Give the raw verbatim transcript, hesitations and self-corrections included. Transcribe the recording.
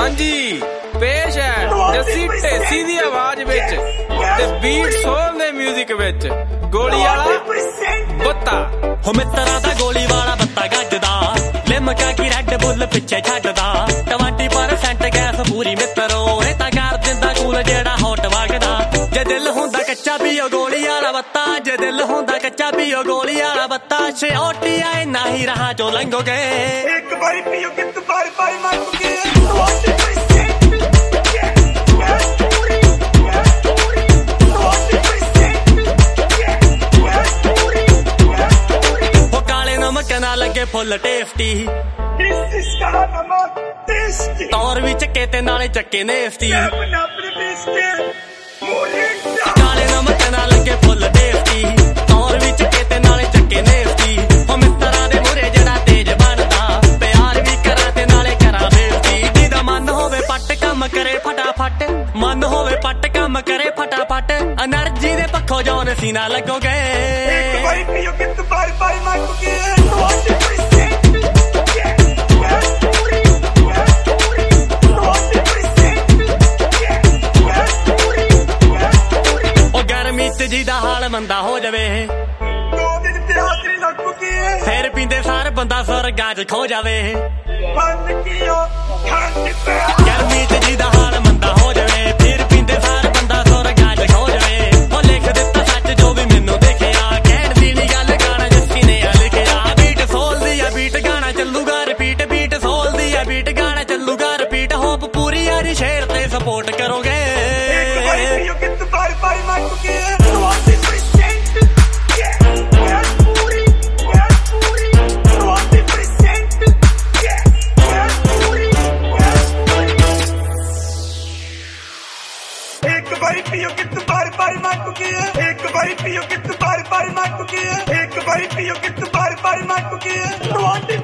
ਹਾਂਜੀ पेश है जस्सी ढेसी दी आवाज विच ते बीट सोल दे म्यूजिक विच गोली वाला बत्ता हो मित्रा दा गोली वाला बत्ता गजदा लिमका की रेड बुल पिछे छड्डदा ट्वेंटी परसेंट गैस पूरी मित्रो ए तां कर दिंदा कूल जेड़ा हॉट वगदा जे दिल हुंदा कच्चा पीओ गोली वाला बत्ता जे दिल हुंदा कच्चा पीओ गोली वाला बत्ता सियोटी आए नहीं रहा जो लंघोगे एक बारी पीओ कि तू बारी बारी मांगोगे लगे फुल टेस्टी तौर भी चक्के ते नाले चक्के नेफ्ती काले नमक ना लगे फुल टेस्टी तौर भी चक्के ते नाले चक्के नेफ्ती हो मित्रा दे मुरे जड़ा तेज बनदा प्यार भी करा ते नाले करा बेवती जिदा मन होवे पट काम करे फटाफट मन होवे पट काम करे फटाफट एनर्जी दे पखो जौन सीना लगोगे एक बारी पियो कि तू बारी बारी मांगोगे जिदा हाल मंदा हो जावे दो दिन ते हाथरी लग के फिर पींदे सार बंदा स्वर्गां च खो जावे बंद कियो ठंड पे गर्मी च जिदा हाल मंदा हो जावे फिर पींदे सार बंदा स्वर्गां च खो जावे ओ लिख दिता सच जो भी मैनू देखिया कहण दी नी गल गाना जस्सी ने लिखिया बीट सोल दी आ बीट गाना चलूगा रिपीट बीट सोल दी आ बीट गाना चलूगा रिपीट होप पूरी यारी शेर ते सपोर्ट करोगे एक बारी पियो कि तू बारी बारी मांगोगे एक बारी पियो कि तू बारी बारी मांगोगे एक बारी पियो कि तू बारी बारी मांगोगे एक बारी पियो कि तू बारी बारी मांगोगे